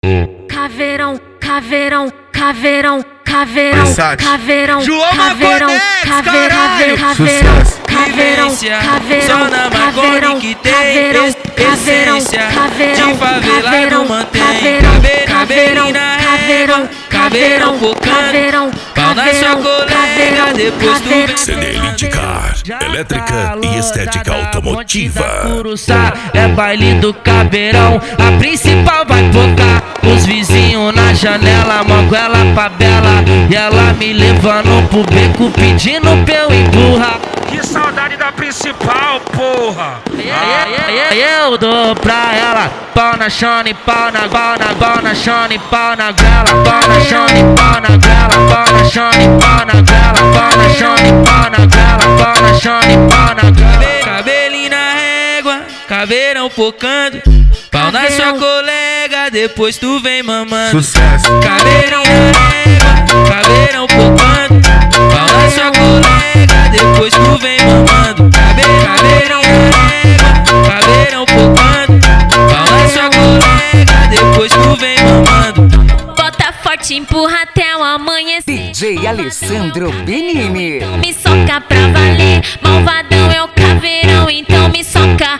Caveirão, caveirão, caveirão, caveirão, caveirão, João caveirão, Maconex, caveirão, caveirão, Vivência, caveirão, só na caveirão, Marconi que tem caveirão, essência caveirão, de favelado caveirão, mantém. caveirão, Caveirão na caveirão, caveirão focando, pau na sua colega, depois tu vem CD Lindicar, elétrica e estética automotiva. É baile do caveirão, a principal vai focar. Os vizinhos na janela, mango ela pra bela, e ela me levando pro beco pedindo pra eu empurrar. Que saudade da principal, porra! Eu dou pra ela pau na chone, pau na chone, pau na grela, pau na chone, pau na grela, pau na chone, pau na grela, pau na chone, pau na grela, pau na chone, pau na grela. Cabelinho na régua, caveirão focando, pau na sua colega, depois tu vem mamando. Sucesso. Caveirão na régua, caveirão focando, pau na sua colega, depois tu vem mamando. Caveirão na régua, caveirão focando, pau na sua colega, depois tu vem mamando. Bota forte, empurra até o amanhecer. DJ Alessandro Benini. Me soca pra valer, malvadão é o caveirão, então me soca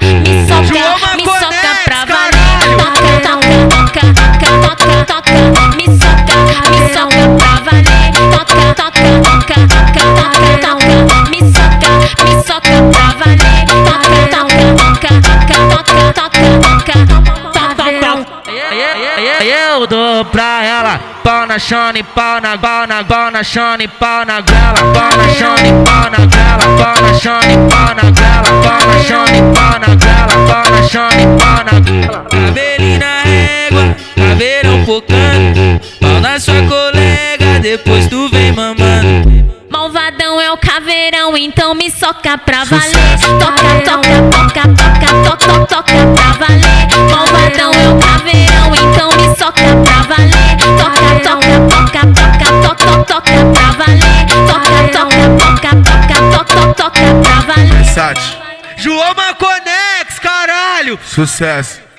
pra valer. Toca, me soca pra valer. Toca, me soca pra valer. Caveirão. Eu dou pra ela pau na chone, pau na chone, pau na grela, pau na chone, pau na grela, pau na chone, pau na grela, pau na chone, pau na grela, pau na chone, pau na grela. Cabelinho na régua, caveirão focando, pau na sua colega, depois tu vem mamando. Malvadão é o caveirão, então me soca pra valer. Toca pra valer. Malvadão é o caveirão, então me soca pra valer. Toca pra valer. Toca pra valer. Versace. João Maconex, caralho! Sucesso.